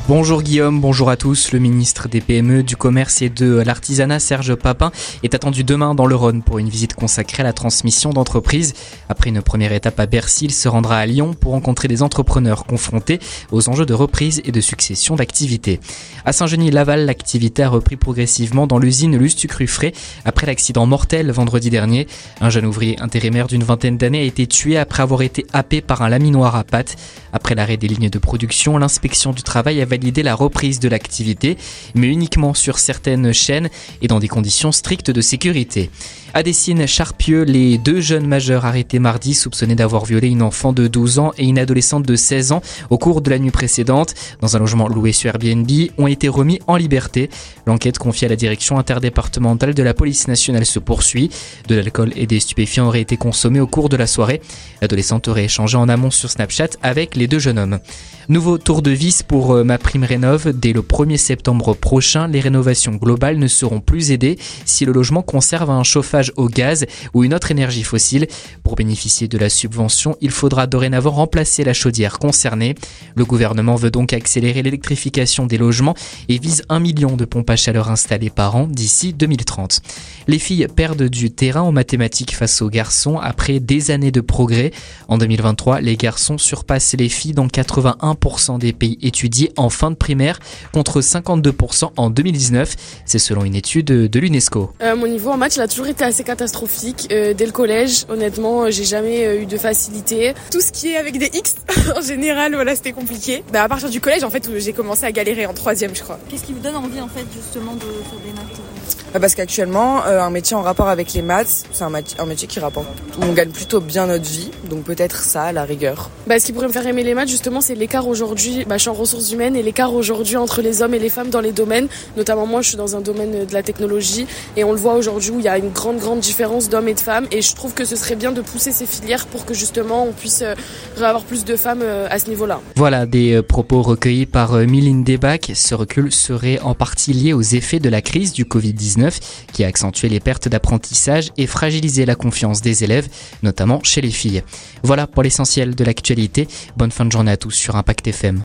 Bonjour Guillaume, bonjour à tous. Le ministre des PME, du Commerce et de l'Artisanat, Serge Papin, est attendu demain dans le Rhône pour une visite consacrée à la transmission d'entreprises. Après une première étape à Bercy, il se rendra à Lyon pour rencontrer des entrepreneurs confrontés aux enjeux de reprise et de succession d'activités. À Saint-Genis-Laval, l'activité a repris progressivement dans l'usine Lustucru-Frais après l'accident mortel vendredi dernier. Un jeune ouvrier intérimaire d'une vingtaine d'années a été tué après avoir été happé par un laminoir à pâte. Après l'arrêt des lignes de production, l'inspection du travail a validé la reprise de l'activité, mais uniquement sur certaines chaînes et dans des conditions strictes de sécurité. À Dessines-Charpieu, les deux jeunes majeurs arrêtés mardi soupçonnés d'avoir violé une enfant de 12 ans et une adolescente de 16 ans au cours de la nuit précédente dans un logement loué sur Airbnb ont été remis en liberté. L'enquête confiée à la direction interdépartementale de la police nationale se poursuit. De l'alcool et des stupéfiants auraient été consommés au cours de la soirée. L'adolescente aurait échangé en amont sur Snapchat avec les deux jeunes hommes. Nouveau tour de vis pour MaPrimeRénov'. Dès le 1er septembre prochain, les rénovations globales ne seront plus aidées si le logement conserve un chauffage au gaz ou une autre énergie fossile. Pour bénéficier de la subvention, il faudra dorénavant remplacer la chaudière concernée. Le gouvernement veut donc accélérer l'électrification des logements et vise 1 million de pompes à chaleur installées par an d'ici 2030. Les filles perdent du terrain en mathématiques face aux garçons après des années de progrès. En 2023, les garçons surpassent les filles dans 81% des pays étudiés en fin de primaire contre 52% en 2019. C'est selon une étude de l'UNESCO. Mon niveau en maths, il a toujours été assez catastrophique. Dès le collège, honnêtement, j'ai jamais eu de facilité. Tout ce qui est avec des X, en général, voilà, c'était compliqué. À partir du collège, en fait, j'ai commencé à galérer en 3e, je crois. Qu'est-ce qui vous donne envie, en fait, justement, de faire des maths ? Parce qu'actuellement, un métier en rapport avec les maths, c'est un métier qui rapporte. On gagne plutôt bien notre vie, donc peut-être ça, à la rigueur. Ce qui pourrait me faire aimer les maths, justement, c'est l'écart aujourd'hui. Je suis en ressources humaines et l'écart aujourd'hui entre les hommes et les femmes dans les domaines. Notamment moi, je suis dans un domaine de la technologie et on le voit aujourd'hui où il y a une grande différence d'hommes et de femmes. Et je trouve que ce serait bien de pousser ces filières pour que justement on puisse avoir plus de femmes à ce niveau-là. Voilà des propos recueillis par Mylène Debac. Ce recul serait en partie lié aux effets de la crise du Covid-19 qui a accentué les pertes d'apprentissage et fragilisé la confiance des élèves, notamment chez les filles. Voilà pour l'essentiel de l'actualité. Bonne fin de journée à tous sur Impact FM.